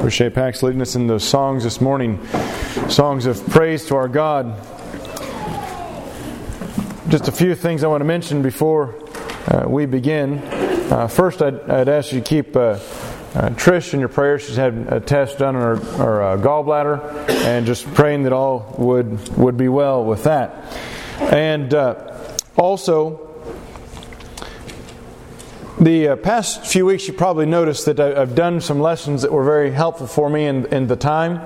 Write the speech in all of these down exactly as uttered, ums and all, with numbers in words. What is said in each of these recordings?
Appreciate Pax leading us in those songs this morning. Songs of praise to our God. Just a few things I want to mention before uh, we begin. Uh, first, I'd, I'd ask you to keep uh, uh, Trish in your prayers. She's had a test done on her, her uh, gallbladder, and just praying that all would would be well with that. And uh, also, the uh, past few weeks, you probably noticed that I, I've done some lessons that were very helpful for me in, in the time.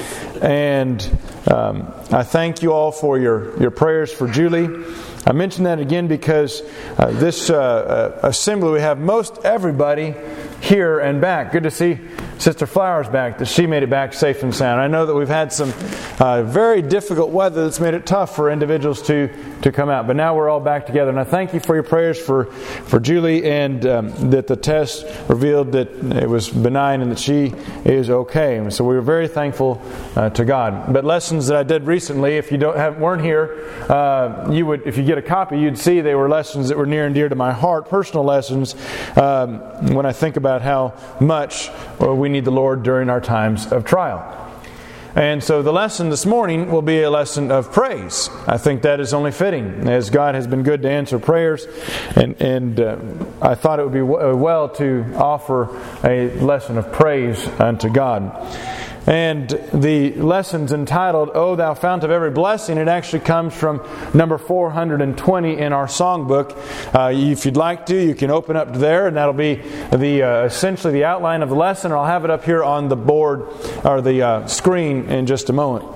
And um, I thank you all for your, your prayers for Julie. I mention that again because uh, this uh, uh, assembly, we have most everybody here and back. Good to see Sister Flowers back, that she made it back safe and sound. I know that we've had some uh, very difficult weather that's made it tough for individuals to, to come out. But now we're all back together. And I thank you for your prayers for, for Julie, and um, that the test revealed that it was benign and that she is okay. And so we were very thankful uh, to God. But lessons that I did recently, if you don't have, weren't here, uh, you would, if you get a copy, you'd see they were lessons that were near and dear to my heart, personal lessons, um, when I think about how much we need the Lord during our times of trial. And so the lesson this morning will be a lesson of praise. I think that is only fitting, as God has been good to answer prayers. And, and uh, I thought it would be w- well to offer a lesson of praise unto God. And the lesson's entitled, O Thou Fount of Every Blessing. It actually comes from number four hundred twenty in our songbook. Uh, if you'd like to, you can open up there, and that'll be the uh, essentially the outline of the lesson. Or I'll have it up here on the board or the uh, screen in just a moment.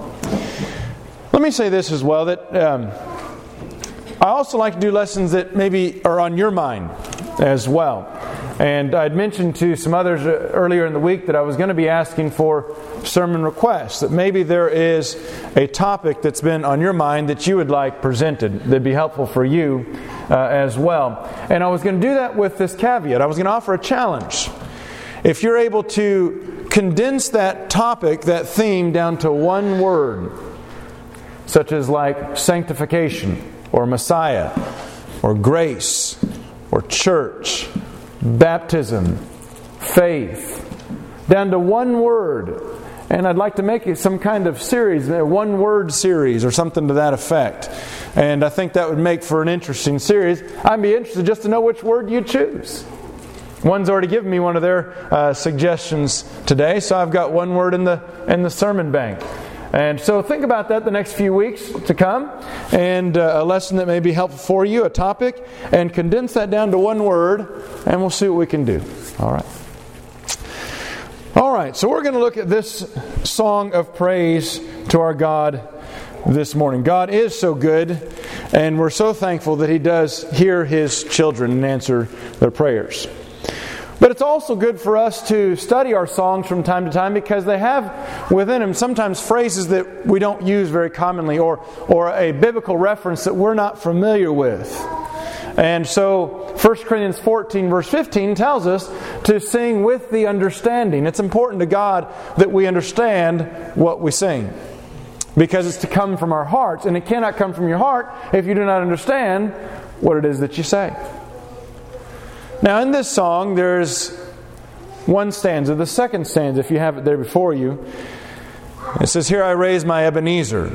Let me say this as well, that um, I also like to do lessons that maybe are on your mind as well. And I'd mentioned to some others earlier in the week that I was going to be asking for sermon requests, that maybe there is a topic that's been on your mind that you would like presented that'd be helpful for you uh, as well. And I was going to do that with this caveat. I was going to offer a challenge. If you're able to condense that topic, that theme, down to one word, such as like sanctification, or Messiah, or grace, or church, baptism, faith, down to one word. And I'd like to make it some kind of series, a one-word series or something to that effect. And I think that would make for an interesting series. I'd be interested just to know which word you choose. One's already given me one of their uh, suggestions today, so I've got one word in the in the sermon bank. And so think about that the next few weeks to come, and uh, a lesson that may be helpful for you, a topic, and condense that down to one word, and we'll see what we can do. All right. All right, so we're going to look at this song of praise to our God this morning. God is so good, and we're so thankful that He does hear His children and answer their prayers. But it's also good for us to study our songs from time to time, because they have within them sometimes phrases that we don't use very commonly, or, or a biblical reference that we're not familiar with. And so First Corinthians fourteen verse fifteen tells us to sing with the understanding. It's important to God that we understand what we sing, because it's to come from our hearts, and it cannot come from your heart if you do not understand what it is that you say. Now, in this song, there's one stanza. The second stanza, if you have it there before you, it says, Here I raise my Ebenezer.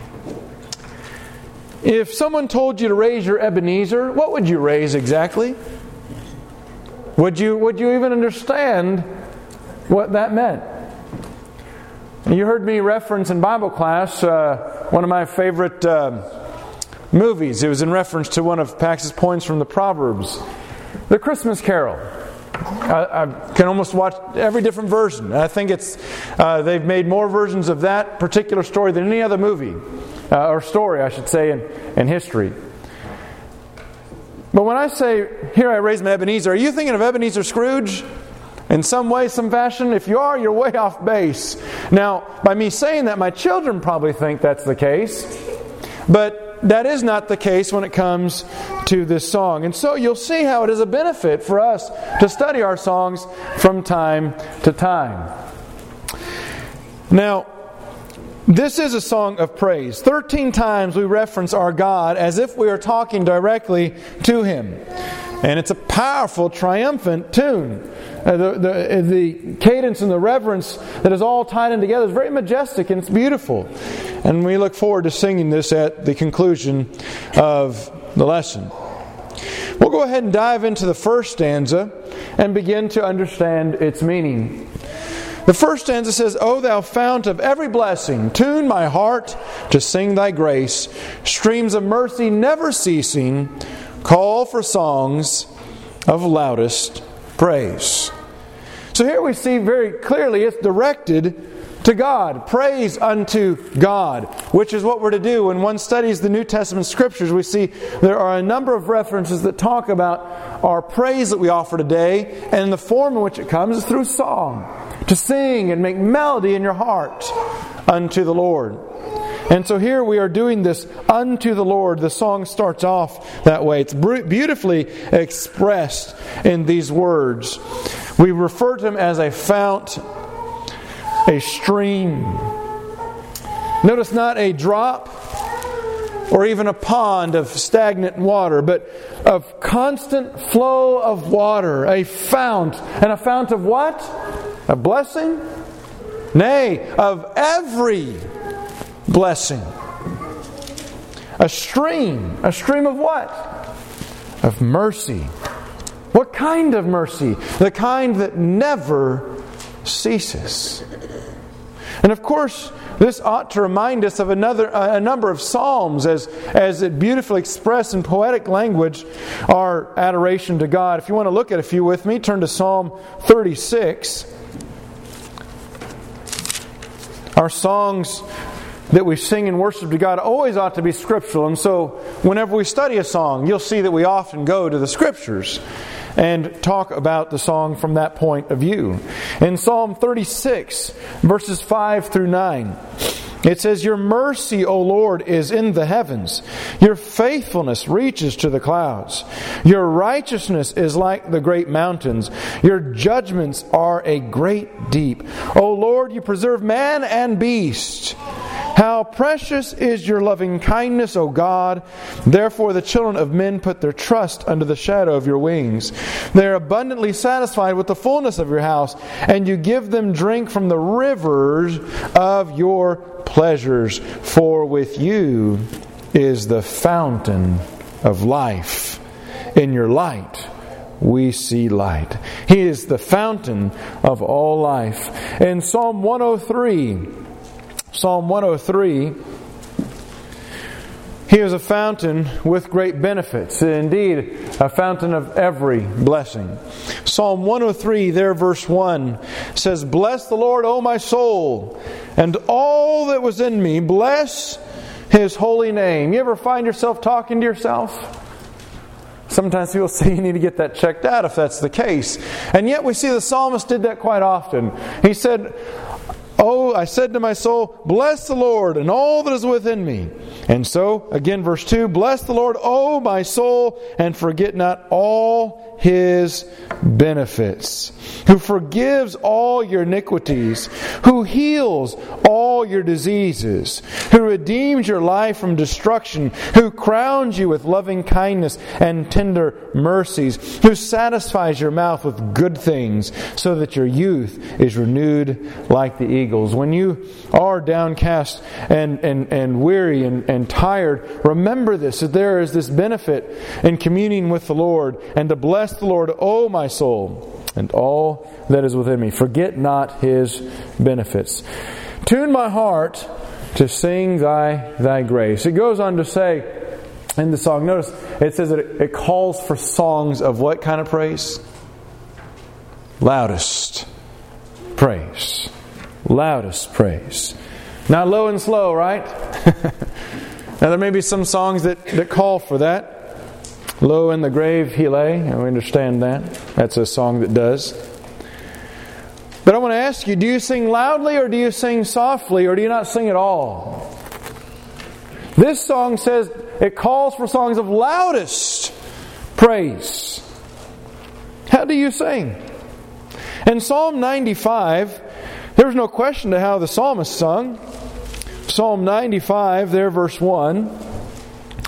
If someone told you to raise your Ebenezer, what would you raise exactly? Would you, would you even understand what that meant? You heard me reference in Bible class uh, one of my favorite uh, movies. It was in reference to one of Pax's points from the Proverbs. The Christmas Carol. I, I can almost watch every different version. I think it's uh, they've made more versions of that particular story than any other movie, uh, or story, I should say, in, in history. But when I say, Here I raise my Ebenezer, are you thinking of Ebenezer Scrooge in some way, some fashion? If you are, you're way off base. Now, by me saying that, my children probably think that's the case. But that is not the case when it comes to this song. And so you'll see how it is a benefit for us to study our songs from time to time. Now, this is a song of praise. Thirteen times we reference our God as if we are talking directly to Him. And it's a powerful, triumphant tune. Uh, the, the, the cadence and the reverence that is all tied in together is very majestic and it's beautiful. And we look forward to singing this at the conclusion of the lesson. We'll go ahead and dive into the first stanza and begin to understand its meaning. The first stanza says, O thou fount of every blessing, tune my heart to sing thy grace. Streams of mercy never ceasing, call for songs of loudest praise. So here we see very clearly it's directed to God. Praise unto God, which is what we're to do. When one studies the New Testament Scriptures, we see there are a number of references that talk about our praise that we offer today, and the form in which it comes is through song. To sing and make melody in your heart unto the Lord. And so here we are doing this unto the Lord. The song starts off that way. It's beautifully expressed in these words. We refer to Him as a fount, a stream. Notice not a drop or even a pond of stagnant water, but of constant flow of water, a fount. And a fount of what? A blessing? Nay, of every blessing. A stream. A stream of what? Of mercy. What kind of mercy? The kind that never ceases. And of course, this ought to remind us of another a number of psalms as, as it beautifully expressed in poetic language our adoration to God. If you want to look at a few with me, turn to Psalm thirty-six. Our songs that we sing in worship to God always ought to be scriptural. And so whenever we study a song, you'll see that we often go to the Scriptures and talk about the song from that point of view. In Psalm thirty-six, verses five through nine, it says, Your mercy, O Lord, is in the heavens. Your faithfulness reaches to the clouds. Your righteousness is like the great mountains. Your judgments are a great deep. O Lord, you preserve man and beast. How precious is your loving kindness, O God! Therefore the children of men put their trust under the shadow of your wings. They are abundantly satisfied with the fullness of your house, and you give them drink from the rivers of your pleasures. For with you is the fountain of life. In your light we see light. He is the fountain of all life. In Psalm one oh three, Psalm one oh three, He is a fountain with great benefits. Indeed, a fountain of every blessing. Psalm one oh three, there verse one, says, Bless the Lord, O my soul, and all that was in me, bless His holy name. You ever find yourself talking to yourself? Sometimes people say you need to get that checked out if that's the case. And yet we see the psalmist did that quite often. He said, Oh, I said to my soul, bless the Lord and all that is within me. And so, again, verse two, bless the Lord, O my soul, and forget not all His benefits. Who forgives all your iniquities, who heals all your diseases, who redeems your life from destruction, who crowns you with loving kindness and tender mercies, who satisfies your mouth with good things, so that your youth is renewed like the eagles. When you are downcast and, and, and weary and, and tired, remember this, that there is this benefit in communing with the Lord, and to bless the Lord, O my soul, and all that is within me. Forget not His benefits. Tune my heart to sing thy thy grace. It goes on to say in the song, notice it says that it, it calls for songs of what kind of praise? Loudest praise. Loudest praise. Not low and slow, right? Now there may be some songs that, that call for that. Low in the grave he lay. And we understand that. That's a song that does. But I want to ask you, do you sing loudly or do you sing softly or do you not sing at all? This song says it calls for songs of loudest praise. How do you sing? In Psalm ninety-five, there's no question to how the psalmist sung. Psalm ninety-five, there verse one.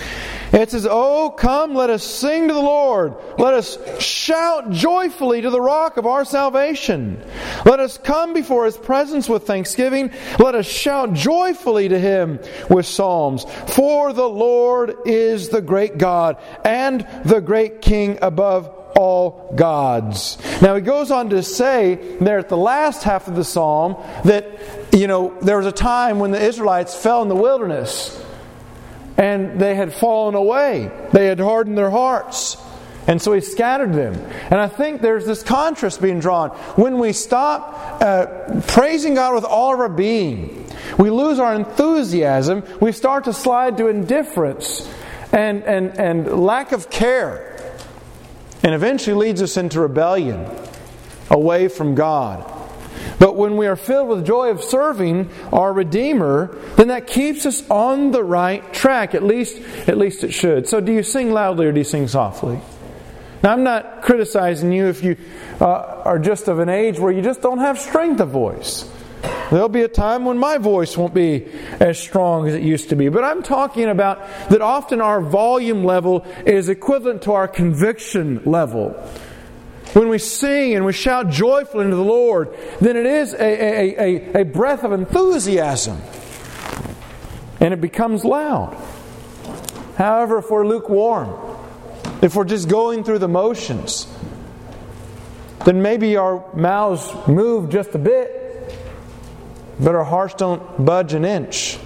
It says, "Oh, come, let us sing to the Lord. Let us shout joyfully to the rock of our salvation. Let us come before His presence with thanksgiving. Let us shout joyfully to Him with psalms. For the Lord is the great God and the great King above all gods." Now he goes on to say there at the last half of the psalm that, you know, there was a time when the Israelites fell in the wilderness. And they had fallen away. They had hardened their hearts. And so He scattered them. And I think there's this contrast being drawn. When we stop uh, praising God with all of our being, we lose our enthusiasm. We start to slide to indifference and, and, and lack of care. And eventually leads us into rebellion, away from God. But when we are filled with joy of serving our Redeemer, then that keeps us on the right track. At least, at least it should. So do you sing loudly or do you sing softly? Now I'm not criticizing you if you uh, are just of an age where you just don't have strength of voice. There'll be a time when my voice won't be as strong as it used to be. But I'm talking about that often our volume level is equivalent to our conviction level. When we sing and we shout joyfully into the Lord, then it is a, a, a, a breath of enthusiasm. And it becomes loud. However, if we're lukewarm, if we're just going through the motions, then maybe our mouths move just a bit, but our hearts don't budge an inch.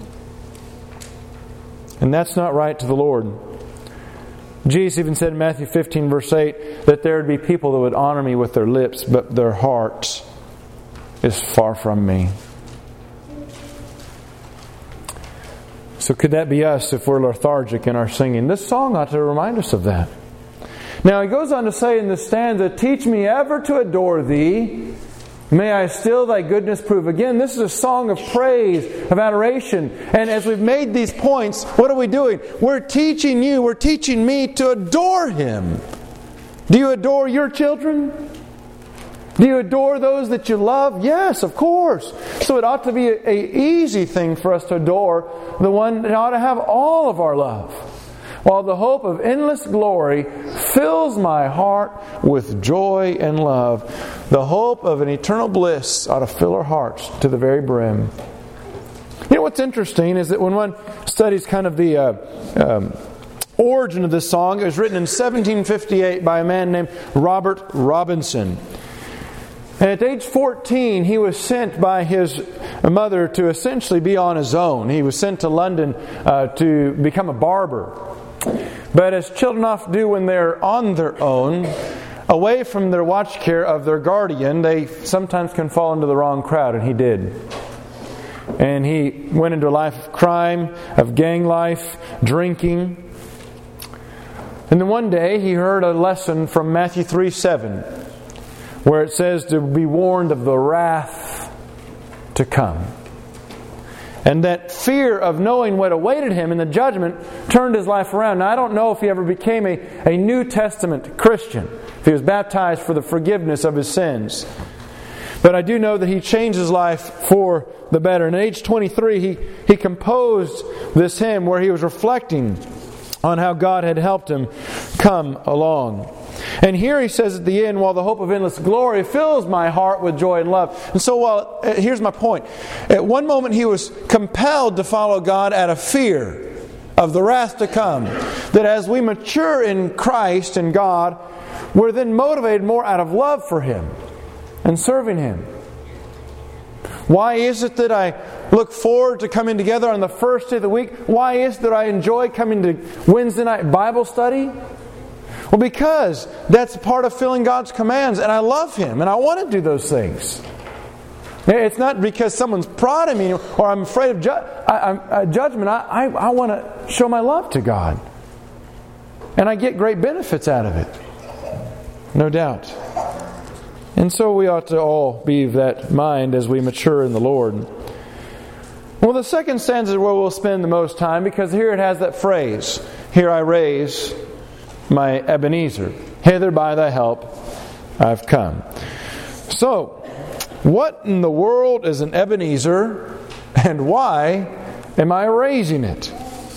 And that's not right to the Lord. Jesus even said in Matthew fifteen verse eight that there would be people that would honor Me with their lips, but their heart is far from Me. So could that be us if we're lethargic in our singing? This song ought to remind us of that. Now he goes on to say in this stanza, "Teach me ever to adore Thee. May I still Thy goodness prove." Again, this is a song of praise, of adoration. And as we've made these points, what are we doing? We're teaching you, we're teaching me to adore Him. Do you adore your children? Do you adore those that you love? Yes, of course. So it ought to be an easy thing for us to adore the one that ought to have all of our love. While the hope of endless glory fills my heart with joy and love. The hope of an eternal bliss ought to fill our hearts to the very brim. You know what's interesting is that when one studies kind of the uh, um, origin of this song, it was written in seventeen fifty-eight by a man named Robert Robinson. And at age fourteen, he was sent by his mother to essentially be on his own. He was sent to London uh, to become a barber. But as children often do when they're on their own, away from their watch care of their guardian, they sometimes can fall into the wrong crowd, and he did. And he went into a life of crime, of gang life, drinking. And then one day he heard a lesson from Matthew three seven, where it says to be warned of the wrath to come. And that fear of knowing what awaited him in the judgment turned his life around. Now, I don't know if he ever became a, a New Testament Christian, if he was baptized for the forgiveness of his sins. But I do know that he changed his life for the better. And at age twenty-three, he, he composed this hymn where he was reflecting on how God had helped him come along. And here he says at the end, while the hope of endless glory fills my heart with joy and love. And so while, here's my point. At one moment he was compelled to follow God out of fear of the wrath to come. That as we mature in Christ and God, we're then motivated more out of love for Him and serving Him. Why is it that I look forward to coming together on the first day of the week? Why is it that I enjoy coming to Wednesday night Bible study? Well, because that's part of filling God's commands, and I love Him, and I want to do those things. It's not because someone's prodding me or I'm afraid of ju- I, I, judgment. I, I, I want to show my love to God. And I get great benefits out of it. No doubt. And so we ought to all be of that mind as we mature in the Lord. Well, the second stanza is where we'll spend the most time, because here it has that phrase, "Here I raise my Ebenezer. Hither by Thy help I've come." So, what in the world is an Ebenezer, and why am I raising it?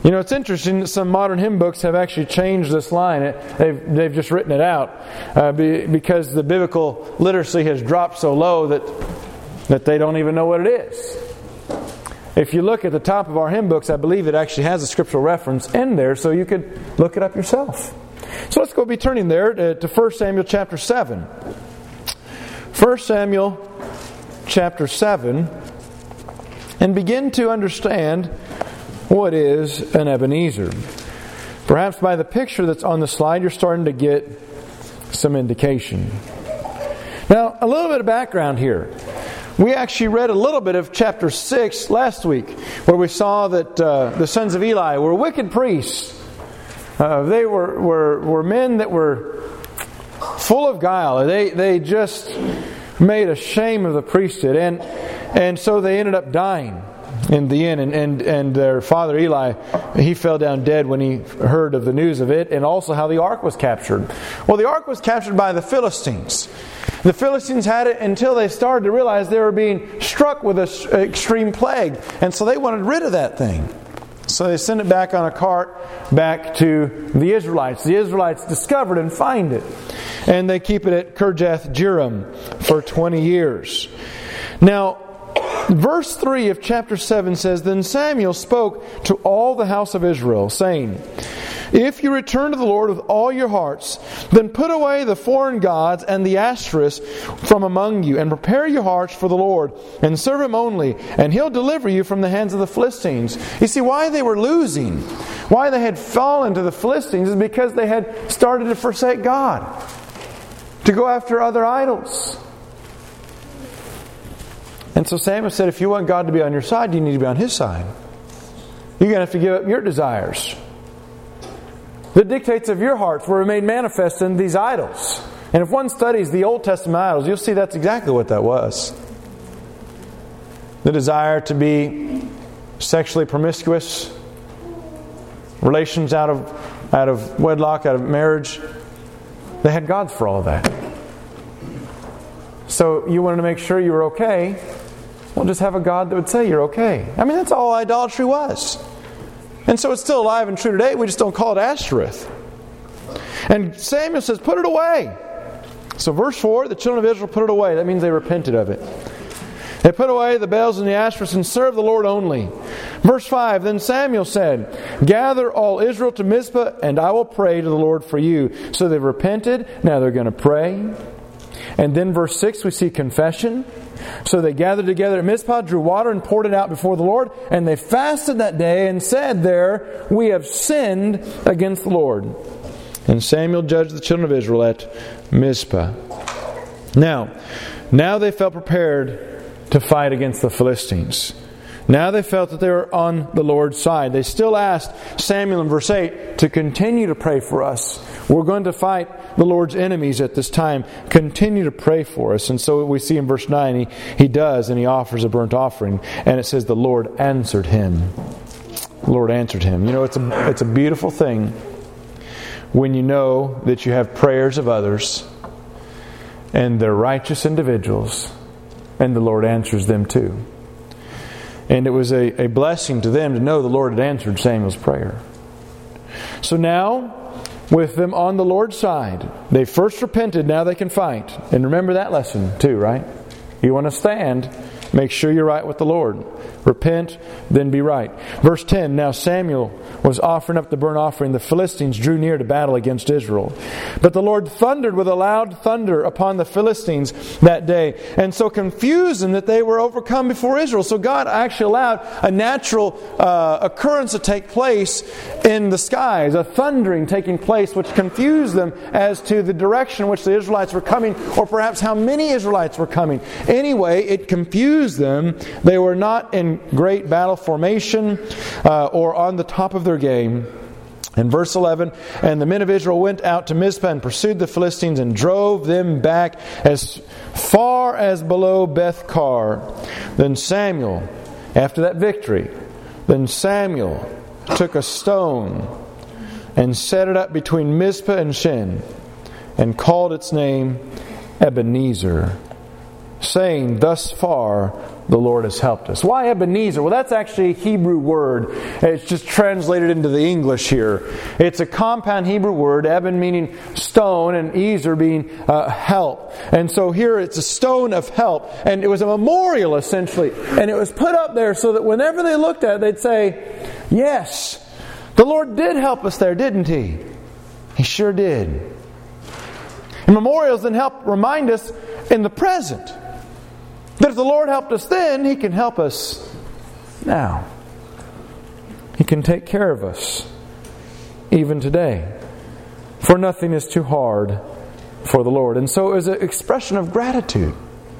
You know, it's interesting that some modern hymn books have actually changed this line. It, they've, they've just written it out uh, be, because the biblical literacy has dropped so low that, that they don't even know what it is. If you look at the top of our hymn books, I believe it actually has a scriptural reference in there, so you could look it up yourself. So let's go be turning there to, to First Samuel chapter seven. First Samuel chapter seven, and begin to understand what is an Ebenezer. Perhaps by the picture that's on the slide, you're starting to get some indication. Now, a little bit of background here. We actually read a little bit of chapter six last week, where we saw that uh, the sons of Eli were wicked priests. Uh, they were, were were men that were full of guile. They they just made a shame of the priesthood, and and so they ended up dying in the end. And, and and their father Eli, he fell down dead when he heard of the news of it, and also how the ark was captured. Well, the ark was captured by the Philistines. The Philistines had it until they started to realize they were being struck with an extreme plague, and so they wanted rid of that thing. So they sent it back on a cart back to the Israelites. The Israelites discovered and find it, and they keep it at Kirjath Jearim for twenty years. Now, verse three of chapter seven says, Then Samuel spoke to all the house of Israel, saying, If you return to the Lord with all your hearts, then put away the foreign gods and the Ashtoreths from among you, and prepare your hearts for the Lord, and serve Him only, and He'll deliver you from the hands of the Philistines. You see, why they were losing, why they had fallen to the Philistines, is because they had started to forsake God, to go after other idols. And so Samuel said, if you want God to be on your side, you need to be on His side. You're going to have to give up your desires. The dictates of your hearts were made manifest in these idols. And if one studies the Old Testament idols, you'll see that's exactly what that was. The desire to be sexually promiscuous, relations out of out of wedlock, out of marriage. They had gods for all of that. So you wanted to make sure you were okay. Well, just have a God that would say you're okay. I mean, that's all idolatry was. And so it's still alive and true today. We just don't call it Ashtoreth. And Samuel says, put it away. So verse four, the children of Israel put it away. That means they repented of it. They put away the Baals and the Ashtoreths and served the Lord only. Verse five, Then Samuel said, Gather all Israel to Mizpah, and I will pray to the Lord for you. So they've repented. Now they're going to pray. And then verse six, we see confession. So they gathered together at Mizpah, drew water and poured it out before the Lord. And they fasted that day and said there, We have sinned against the Lord. And Samuel judged the children of Israel at Mizpah. Now, now they felt prepared to fight against the Philistines. Now they felt that they were on the Lord's side. They still asked Samuel in verse eight to continue to pray for us. We're going to fight the Lord's enemies at this time. Continue to pray for us. And so we see in verse nine, he, he does, and he offers a burnt offering. And it says the Lord answered him. The Lord answered him. You know, it's a, it's a beautiful thing when you know that you have prayers of others and they're righteous individuals and the Lord answers them too. And it was a, a blessing to them to know the Lord had answered Samuel's prayer. So now, with them on the Lord's side, they first repented, now they can fight. And remember that lesson too, right? You want to stand, make sure you're right with the Lord. Repent, then be right. Verse ten, Now Samuel was offering up the burnt offering. The Philistines drew near to battle against Israel. But the Lord thundered with a loud thunder upon the Philistines that day, and so confused them that they were overcome before Israel. So God actually allowed a natural uh, occurrence to take place in the skies, a thundering taking place, which confused them as to the direction in which the Israelites were coming, or perhaps how many Israelites were coming. Anyway, it confused them. They were not in great battle formation uh, or on the top of their game. In verse eleven, And the men of Israel went out to Mizpah and pursued the Philistines and drove them back as far as below Beth-kar. Then Samuel, after that victory, then Samuel took a stone and set it up between Mizpah and Shen and called its name Ebenezer, saying, thus far the Lord has helped us. Why Ebenezer? Well, that's actually a Hebrew word. It's just translated into the English here. It's a compound Hebrew word, Eben meaning stone and Ezer being uh, help. And so here it's a stone of help. And it was a memorial essentially. And it was put up there so that whenever they looked at it, they'd say, yes, the Lord did help us there, didn't He? He sure did. And memorials then help remind us in the present that if the Lord helped us then, He can help us now. He can take care of us even today. For nothing is too hard for the Lord. And so it was an expression of gratitude.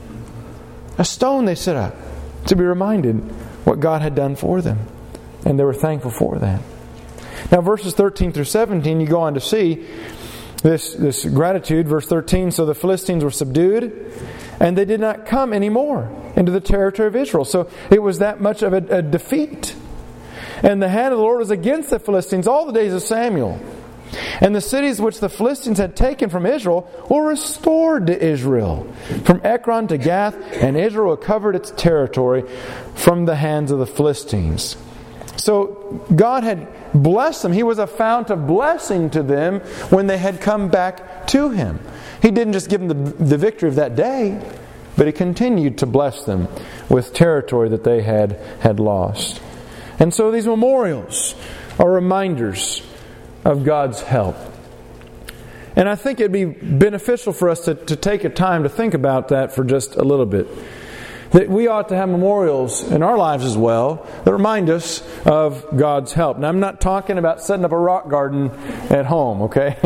A stone they set up to be reminded what God had done for them. And they were thankful for that. Now verses thirteen through seventeen, you go on to see this, this gratitude. Verse thirteen, so the Philistines were subdued, and they did not come anymore into the territory of Israel. So it was that much of a, a defeat. And the hand of the Lord was against the Philistines all the days of Samuel. And the cities which the Philistines had taken from Israel were restored to Israel, from Ekron to Gath, and Israel recovered its territory from the hands of the Philistines. So God had blessed them. He was a fount of blessing to them when they had come back to Him. He didn't just give them the, the victory of that day, but He continued to bless them with territory that they had, had lost. And so these memorials are reminders of God's help. And I think it'd be beneficial for us to, to take a time to think about that for just a little bit. That we ought to have memorials in our lives as well that remind us of God's help. Now, I'm not talking about setting up a rock garden at home, okay?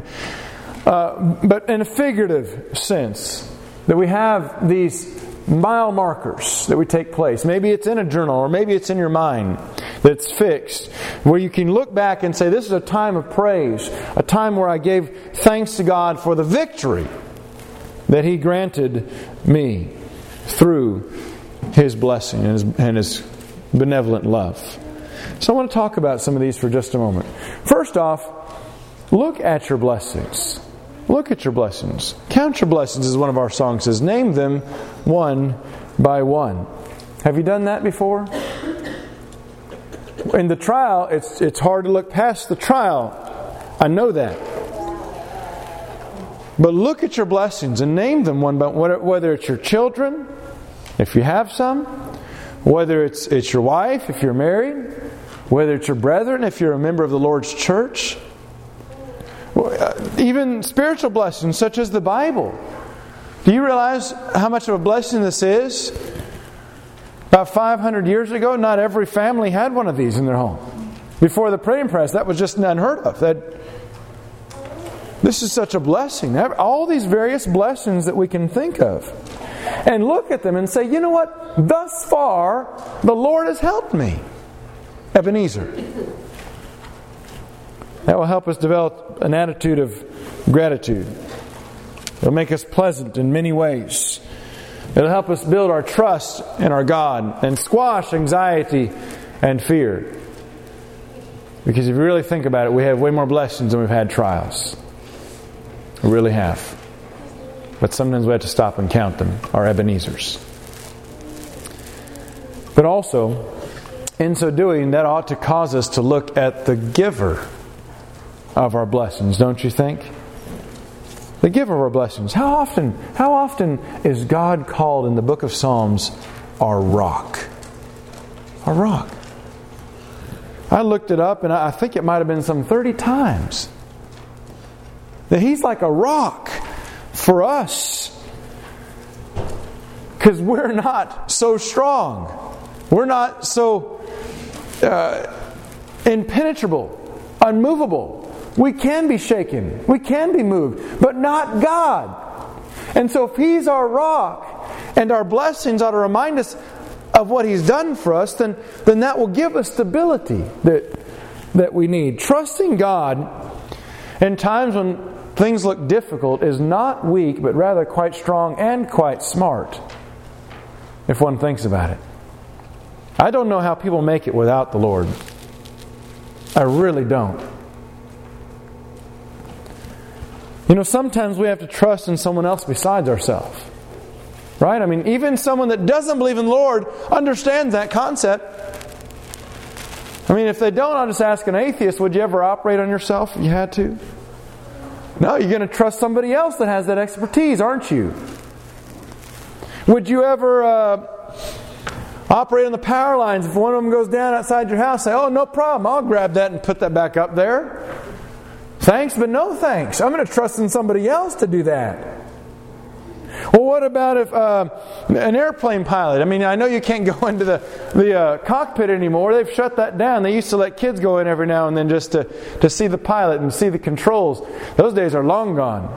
uh, but in a figurative sense, that we have these mile markers that we take place. Maybe it's in a journal, or maybe it's in your mind that's fixed, where you can look back and say, this is a time of praise, a time where I gave thanks to God for the victory that He granted me through His blessing and His, and His benevolent love. So I want to talk about some of these for just a moment. First off, look at your blessings. Look at your blessings. Count your blessings, as one of our songs says. Name them one by one. Have you done that before? In the trial, it's it's hard to look past the trial. I know that. But look at your blessings and name them one by one. Whether it's your children, if you have some. Whether it's it's your wife, if you're married. Whether it's your brethren, if you're a member of the Lord's church. Even spiritual blessings such as the Bible. Do you realize how much of a blessing this is? About five hundred years ago, not every family had one of these in their home. Before the printing press, that was just unheard of. That this is such a blessing. All these various blessings that we can think of. And look at them and say, you know what? Thus far, the Lord has helped me. Ebenezer. That will help us develop an attitude of gratitude. It'll make us pleasant in many ways. It'll help us build our trust in our God and squash anxiety and fear. Because if you really think about it, we have way more blessings than we've had trials. We really have. But sometimes we have to stop and count them, our Ebenezers. But also, in so doing, that ought to cause us to look at the giver of our blessings, don't you think? The giver of our blessings. How often, how often is God called in the book of Psalms our rock? Our rock. I looked it up and I think it might have been some thirty times. That He's like a rock for us. Because we're not so strong. We're not so uh, impenetrable, unmovable. We can be shaken. We can be moved. But not God. And so if He's our rock and our blessings ought to remind us of what He's done for us, then, then that will give us stability that, that we need. Trusting God in times when things look difficult is not weak, but rather quite strong and quite smart, if one thinks about it. I don't know how people make it without the Lord. I really don't. You know, sometimes we have to trust in someone else besides ourselves. Right? I mean, even someone that doesn't believe in the Lord understands that concept. I mean, if they don't, I'll just ask an atheist, would you ever operate on yourself if you had to? No, you're going to trust somebody else that has that expertise, aren't you? Would you ever uh, operate on the power lines if one of them goes down outside your house? Say, oh, no problem, I'll grab that and put that back up there. Thanks, but no thanks. I'm going to trust in somebody else to do that. Well, what about if uh, an airplane pilot? I mean, I know you can't go into the, the uh, cockpit anymore. They've shut that down. They used to let kids go in every now and then just to, to see the pilot and see the controls. Those days are long gone.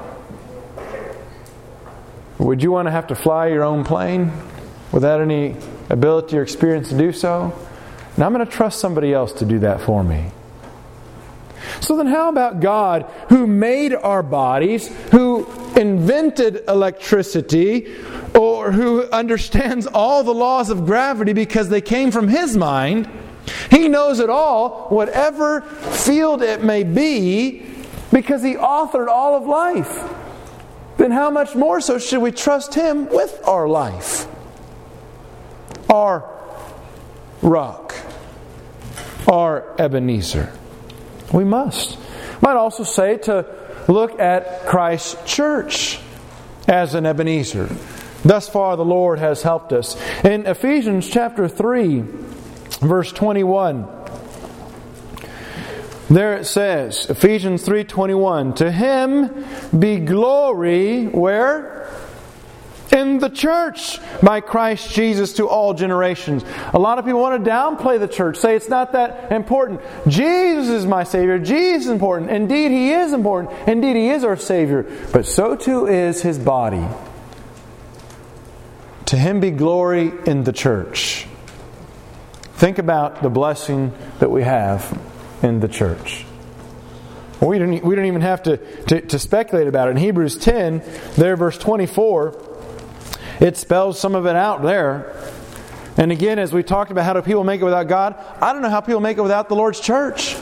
Would you want to have to fly your own plane without any ability or experience to do so? And I'm going to trust somebody else to do that for me. So then how about God, who made our bodies, who invented electricity, or who understands all the laws of gravity because they came from His mind? He knows it all, whatever field it may be, because He authored all of life. Then how much more so should we trust Him with our life? Our rock. Our Ebenezer. We must. Might also say to look at Christ's church as an Ebenezer. Thus far the Lord has helped us. In Ephesians chapter three, verse twenty-one, there it says, Ephesians three twenty-one, to Him be glory, where? In the church, by Christ Jesus to all generations. A lot of people want to downplay the church, say it's not that important. Jesus is my Savior. Jesus is important. Indeed, He is important. Indeed, He is our Savior. But so too is His body. To Him be glory in the church. Think about the blessing that we have in the church. We don't, we don't even have to, to, to speculate about it. In Hebrews ten, there verse twenty-four, it spells some of it out there. And again, as we talked about how do people make it without God, I don't know how people make it without the Lord's church.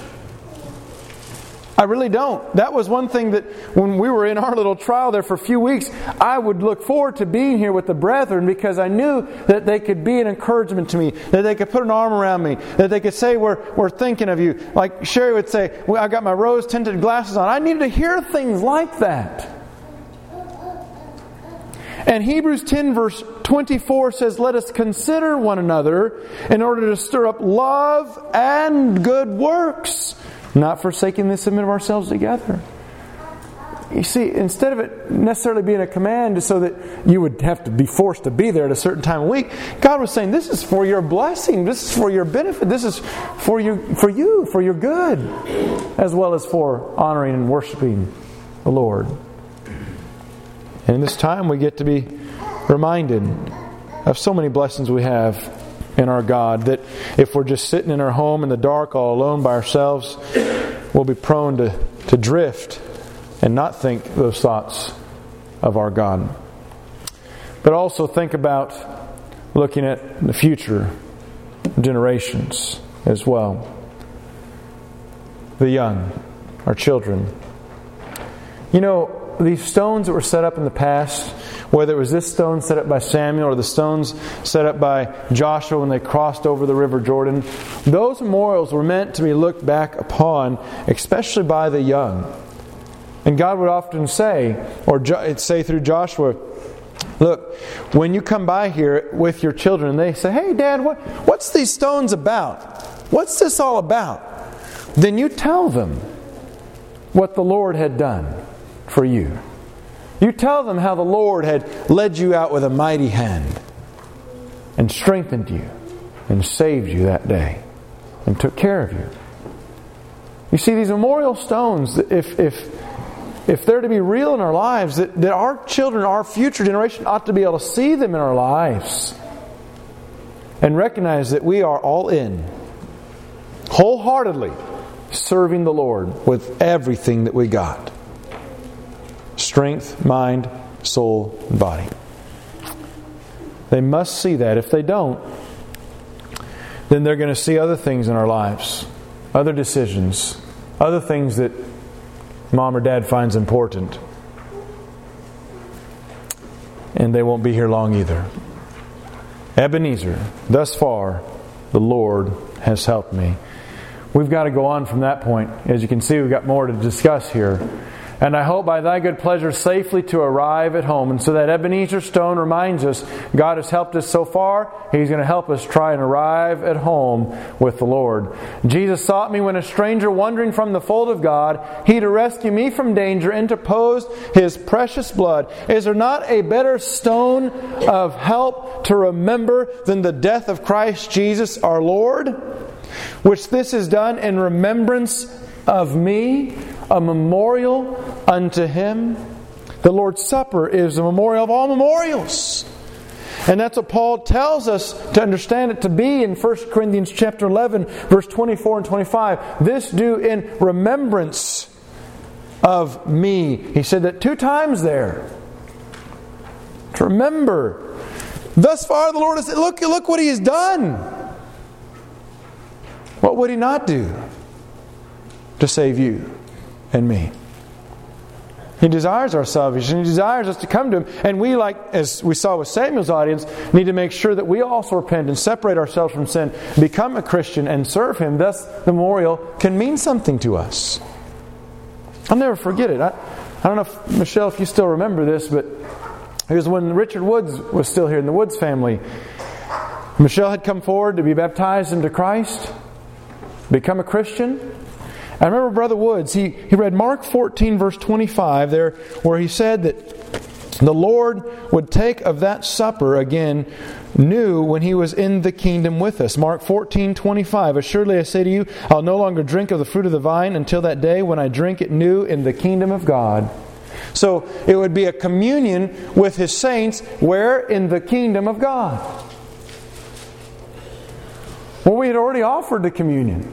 I really don't. That was one thing that when we were in our little trial there for a few weeks, I would look forward to being here with the brethren because I knew that they could be an encouragement to me, that they could put an arm around me, that they could say, we're, we're thinking of you. Like Sherry would say, well, I got my rose-tinted glasses on. I needed to hear things like that. And Hebrews ten verse twenty-four says, let us consider one another in order to stir up love and good works, not forsaking the assembling of ourselves together. You see, instead of it necessarily being a command so that you would have to be forced to be there at a certain time of week, God was saying, this is for your blessing, this is for your benefit, this is for you, for you, for your good, as well as for honoring and worshiping the Lord. And in this time we get to be reminded of so many blessings we have in our God, that if we're just sitting in our home in the dark all alone by ourselves, we'll be prone to, to drift and not think those thoughts of our God. But also think about looking at the future generations as well. The young, our children. You know, these stones that were set up in the past, whether it was this stone set up by Samuel or the stones set up by Joshua when they crossed over the River Jordan, those memorials were meant to be looked back upon, especially by the young. And God would often say, or say through Joshua, look, when you come by here with your children, and they say, hey Dad, what, what's these stones about? What's this all about? Then you tell them what the Lord had done for you. You tell them how the Lord had led you out with a mighty hand and strengthened you and saved you that day and took care of you. You see, these memorial stones, if if if they're to be real in our lives, that, that our children, our future generation ought to be able to see them in our lives and recognize that we are all in, wholeheartedly serving the Lord with everything that we got. Strength, mind, soul, and body. They must see that. If they don't, then they're going to see other things in our lives, other decisions, other things that Mom or Dad finds important. and they won't be here long either. Ebenezer, thus far, the Lord has helped me. We've got to go on from that point. As you can see, we've got more to discuss here. And I hope by thy good pleasure safely to arrive at home. And so that Ebenezer stone reminds us, God has helped us so far, He's going to help us try and arrive at home with the Lord. Jesus sought me when a stranger wandering from the fold of God. He to rescue me from danger interposed His precious blood. Is there not a better stone of help to remember than the death of Christ Jesus our Lord? Which this is done in remembrance of me, a memorial unto Him. The Lord's Supper is a memorial of all memorials. And that's what Paul tells us to understand it to be in First Corinthians chapter eleven, verse twenty-four and twenty-five. This do in remembrance of me. He said that two times there. To remember. Thus far the Lord has said, look, look what He has done. What would He not do to save you and me? He desires our salvation. He desires us to come to Him. And we, like as we saw with Samuel's audience, need to make sure that we also repent and separate ourselves from sin, become a Christian and serve Him. Thus, the memorial can mean something to us. I'll never forget it. I, I don't know, if, Michelle, if you still remember this, but it was when Richard Woods was still here in the Woods family. Michelle had come forward to be baptized into Christ, become a Christian. I remember Brother Woods, he, he read Mark fourteen verse twenty-five there, where he said that the Lord would take of that supper again new when He was in the kingdom with us. Mark fourteen twenty-five. Assuredly I say to you, I'll no longer drink of the fruit of the vine until that day when I drink it new in the kingdom of God. So it would be a communion with His saints where? In the kingdom of God. Well, we had already offered the communion.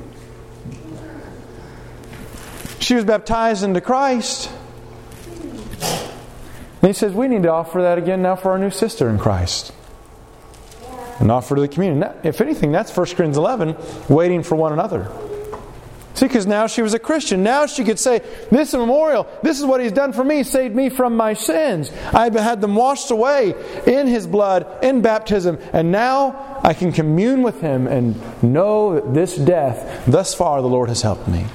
She was baptized into Christ. And He says we need to offer that again now for our new sister in Christ. And offer to the communion. That, if anything, that's First Corinthians eleven, waiting for one another. See, because now she was a Christian. Now she could say, this is a memorial. This is what He's done for me. Saved me from my sins. I've had them washed away in His blood, in baptism. And now I can commune with Him and know that this death, thus far the Lord has helped me.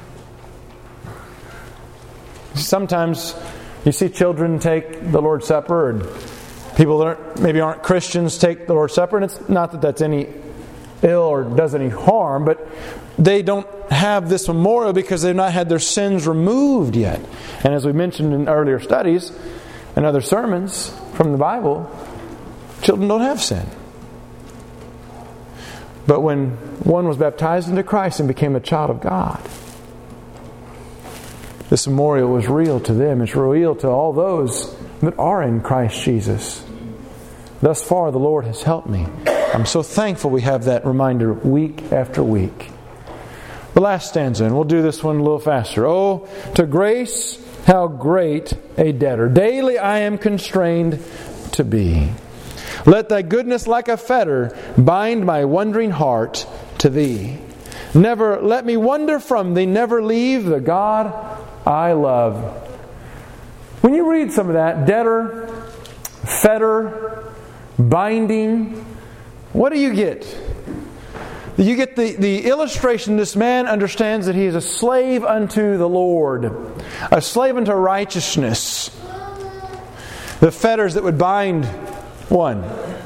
Sometimes you see children take the Lord's Supper, and people that aren't, maybe aren't Christians take the Lord's Supper, and it's not that that's any ill or does any harm, but they don't have this memorial because they've not had their sins removed yet. And as we mentioned in earlier studies and other sermons from the Bible, children don't have sin. But when one was baptized into Christ and became a child of God, this memorial was real to them. It's real to all those that are in Christ Jesus. Thus far, the Lord has helped me. I'm so thankful we have that reminder week after week. The last stanza, and we'll do this one a little faster. Oh, to grace, how great a debtor daily I am constrained to be. Let Thy goodness like a fetter bind my wondering heart to Thee. Never let me wander from Thee, never leave the God I love. When you read some of that, debtor, fetter, binding, what do you get? You get the, the illustration. This man understands that he is a slave unto the Lord, a slave unto righteousness. The fetters that would bind one.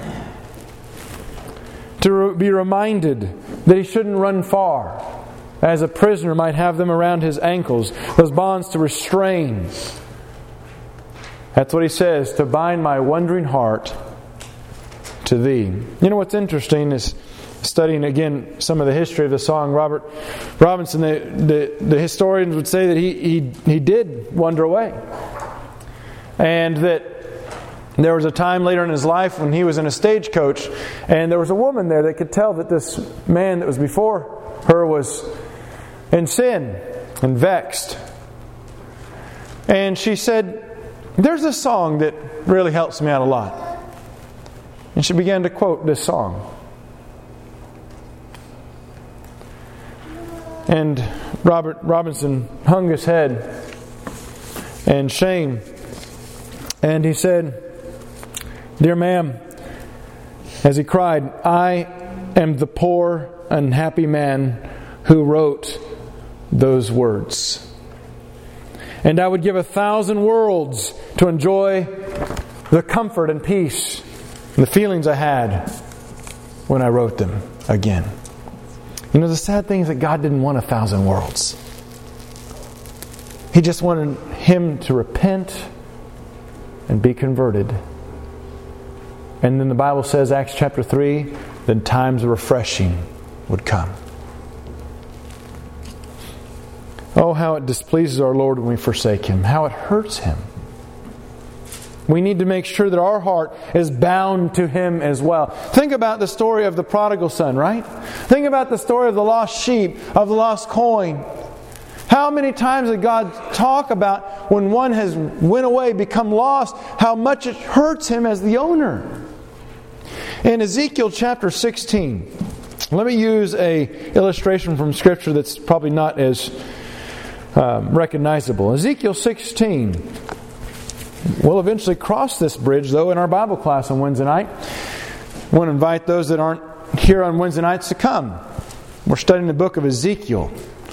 To be reminded that he shouldn't run far. As a prisoner might have them around his ankles. Those bonds to restrain. That's what he says, to bind my wondering heart to Thee. You know what's interesting is studying again some of the history of the song. Robert Robinson, the, the, the historians would say that he, he, he did wander away. And that there was a time later in his life when he was in a stagecoach, and there was a woman there that could tell that this man that was before her was in sin and vexed. And she said, there's a song that really helps me out a lot. And she began to quote this song. And Robert Robinson hung his head in shame. And he said, Dear ma'am, as he cried, I am the poor, unhappy man who wrote those words. And I would give a thousand worlds to enjoy the comfort and peace and the feelings I had when I wrote them again. You know, the sad thing is that God didn't want a thousand worlds. He just wanted him to repent and be converted. And then the Bible says, Acts chapter three, then times of refreshing would come. Oh, how it displeases our Lord when we forsake Him. How it hurts Him. We need to make sure that our heart is bound to Him as well. Think about the story of the prodigal son, right? Think about the story of the lost sheep, of the lost coin. How many times did God talk about when one has went away, become lost, how much it hurts him as the owner? In Ezekiel chapter sixteen, let me use an illustration from Scripture that's probably not as um, recognizable. Ezekiel sixteen. We'll eventually cross this bridge, though, in our Bible class on Wednesday night. I want to invite those that aren't here on Wednesday nights to come. We're studying the book of Ezekiel.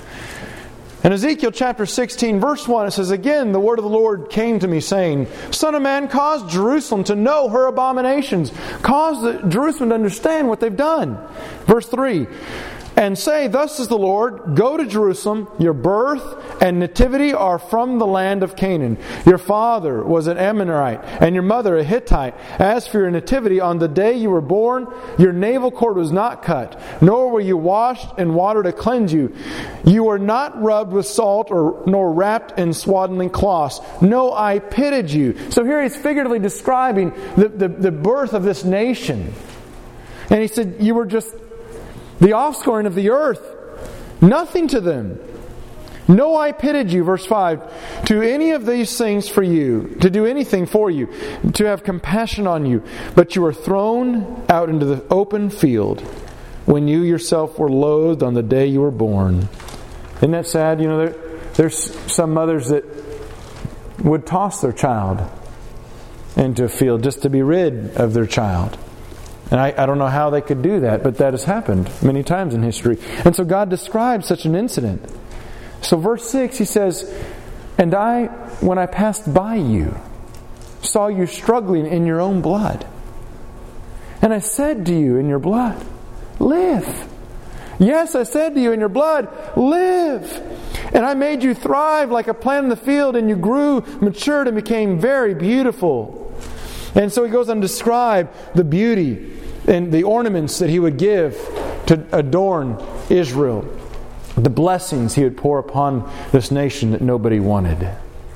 In Ezekiel chapter sixteen, verse one, it says, Again, the word of the Lord came to me, saying, Son of man, cause Jerusalem to know her abominations. Cause the, Jerusalem to understand what they've done. Verse three, and say, Thus says the Lord, Go to Jerusalem, your birth and nativity are from the land of Canaan. Your father was an Amorite, and your mother a Hittite. As for your nativity, on the day you were born, your navel cord was not cut, nor were you washed in water to cleanse you. You were not rubbed with salt, or nor wrapped in swaddling cloths. No, I pitied you. So here he's figuratively describing the, the, the birth of this nation. And he said, you were just the offscouring of the earth. Nothing to them. No, I pitied you, verse five, to any of these things for you, to do anything for you, to have compassion on you. But you were thrown out into the open field when you yourself were loathed on the day you were born. Isn't that sad? You know, there, there's some mothers that would toss their child into a field just to be rid of their child. And I, I don't know how they could do that, but that has happened many times in history. And so God describes such an incident. So verse six, He says, And I, when I passed by you, saw you struggling in your own blood. And I said to you in your blood, Live. Yes, I said to you in your blood, Live. And I made you thrive like a plant in the field, and you grew, matured, and became very beautiful. And so He goes on to describe the beauty and the ornaments that He would give to adorn Israel. The blessings He would pour upon this nation that nobody wanted.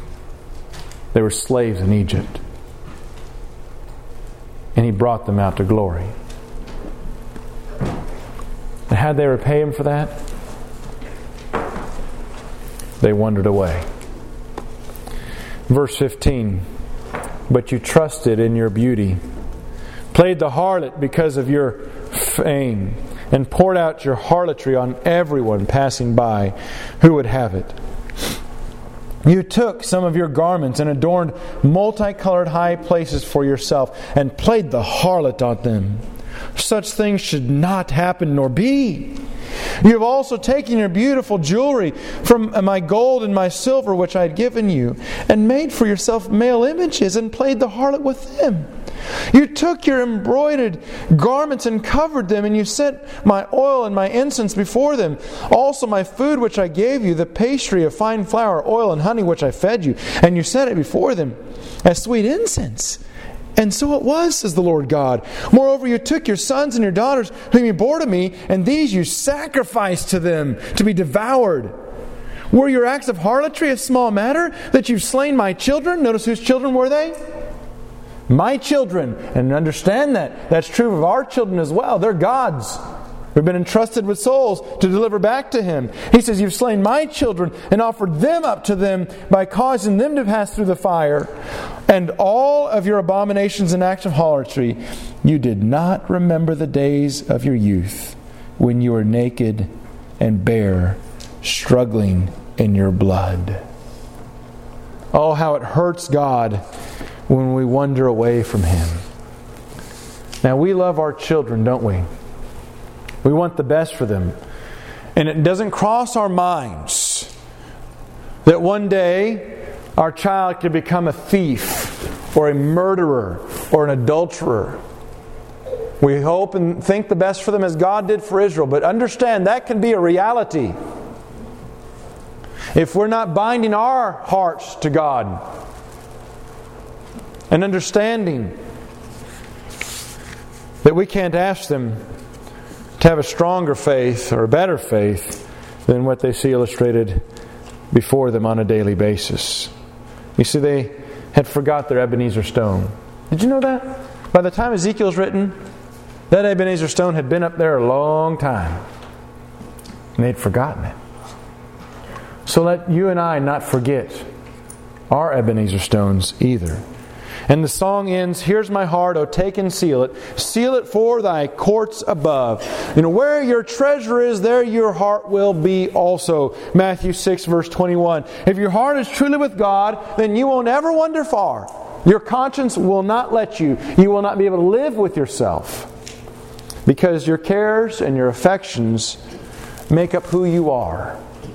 They were slaves in Egypt. And He brought them out to glory. And how did they repay Him for that? They wandered away. Verse fifteen. But you trusted in your beauty, played the harlot because of your fame, and poured out your harlotry on everyone passing by who would have it. You took some of your garments and adorned multicolored high places for yourself, and played the harlot on them. Such things should not happen nor be. You have also taken your beautiful jewelry from my gold and my silver which I had given you, and made for yourself male images, and played the harlot with them. You took your embroidered garments and covered them, and you set my oil and my incense before them. Also my food which I gave you, the pastry of fine flour, oil, and honey which I fed you, and you set it before them as sweet incense. And so it was, says the Lord God. Moreover, you took your sons and your daughters, whom you bore to me, and these you sacrificed to them to be devoured. Were your acts of harlotry a small matter, that you've slain my children? Notice whose children were they? My children. And understand that. That's true of our children as well. They're God's. We've been entrusted with souls to deliver back to Him. He says, You've slain my children and offered them up to them by causing them to pass through the fire. And all of your abominations and acts of harlotry, you did not remember the days of your youth, when you were naked and bare, struggling in your blood. Oh, how it hurts God when we wander away from Him. Now, we love our children, don't we? We want the best for them. And it doesn't cross our minds that one day our child could become a thief or a murderer or an adulterer. We hope and think the best for them as God did for Israel. But understand that can be a reality if we're not binding our hearts to God and understanding that we can't ask them to have a stronger faith or a better faith than what they see illustrated before them on a daily basis. You see, they had forgot their Ebenezer stone. Did you know that? By the time Ezekiel's written, that Ebenezer stone had been up there a long time. And they'd forgotten it. So let you and I not forget our Ebenezer stones either. And the song ends, "Here's my heart, oh take and seal it. Seal it for thy courts above. You know, where your treasure is, there your heart will be also." Matthew six verse twenty-one. If your heart is truly with God, then you won't ever wander far. Your conscience will not let you. You will not be able to live with yourself. Because your cares and your affections make up who you are.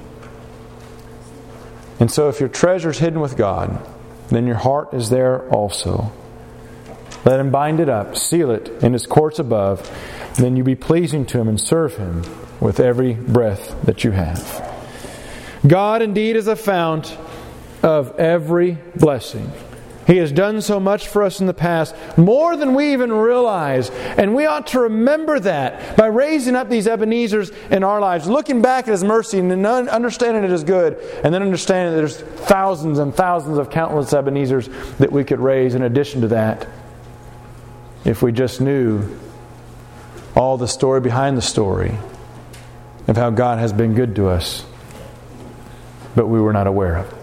And so if your treasure is hidden with God, then your heart is there also. Let Him bind it up, seal it in His courts above, then you be pleasing to Him and serve Him with every breath that you have. God indeed is a fount of every blessing. He has done so much for us in the past, more than we even realize. And we ought to remember that by raising up these Ebenezers in our lives, looking back at His mercy and understanding it as good, and then understanding that there's thousands and thousands of countless Ebenezers that we could raise in addition to that, if we just knew all the story behind the story of how God has been good to us, but we were not aware of it.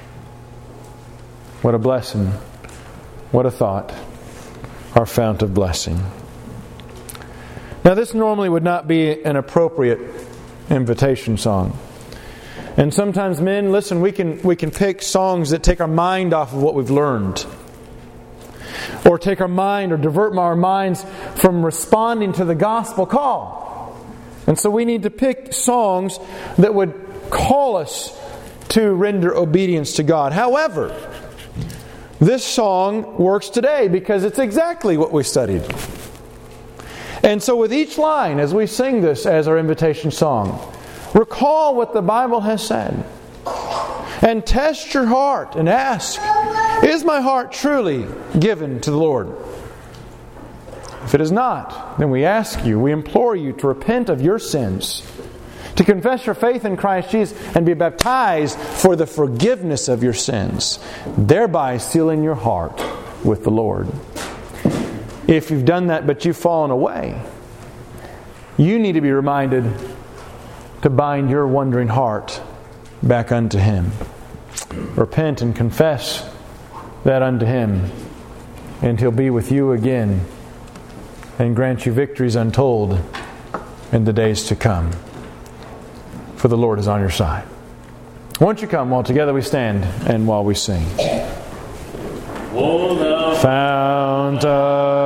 What a blessing. What a thought. Our fount of blessing. Now this normally would not be an appropriate invitation song. And sometimes men, listen, we can we can pick songs that take our mind off of what we've learned. Or take our mind or divert our minds from responding to the gospel call. And so we need to pick songs that would call us to render obedience to God. However, this song works today because it's exactly what we studied. And so with each line, as we sing this as our invitation song, recall what the Bible has said. And test your heart and ask, is my heart truly given to the Lord? If it is not, then we ask you, we implore you to repent of your sins, to confess your faith in Christ Jesus and be baptized for the forgiveness of your sins, thereby sealing your heart with the Lord. If you've done that but you've fallen away, you need to be reminded to bind your wandering heart back unto Him. Repent and confess that unto Him, and He'll be with you again and grant you victories untold in the days to come. For the Lord is on your side. Won't you come while together we stand and while we sing. O thou fount of